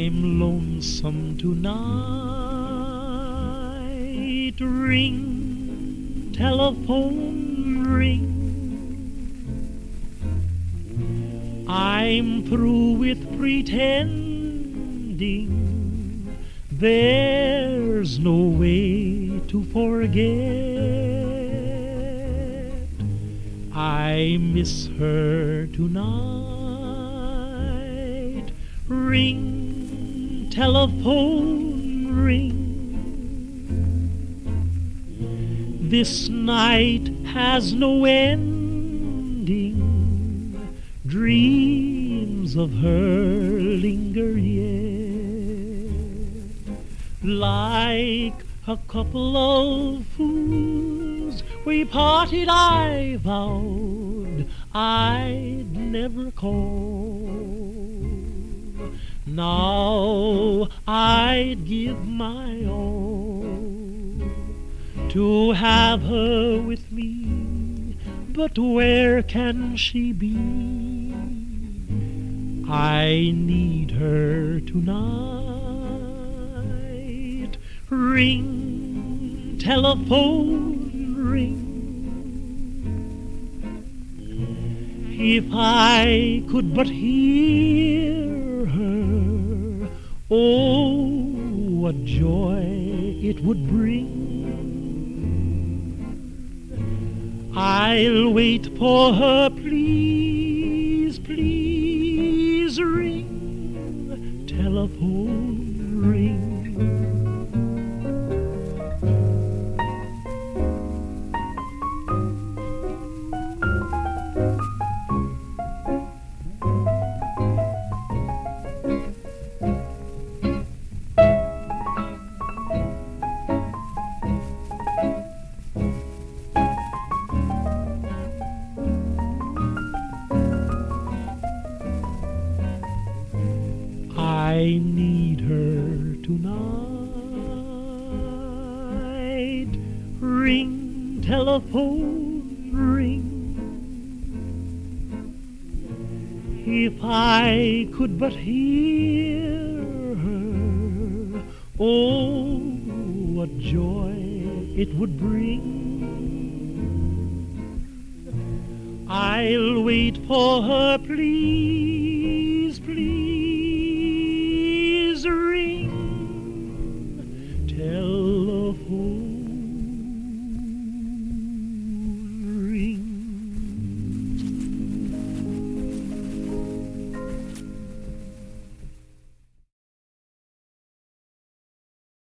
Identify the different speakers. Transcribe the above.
Speaker 1: I'm lonesome tonight. Ring, telephone, ring. I'm through with pretending. There's no way to forget. I miss her tonight. Ring, telephone, ring. This night has no ending. Dreams of her linger yet. Like a couple of fools, we parted. I vowed I'd never call. Now I'd give my all to have her with me, but where can she be? I need her tonight. Ring, telephone, ring. If I could but hear her, oh, what joy it would bring. I'll wait for her, please, please ring, telephone, ring. I need her tonight. Ring, telephone, ring. If I could but hear her, oh, what joy it would bring. I'll wait for her, please.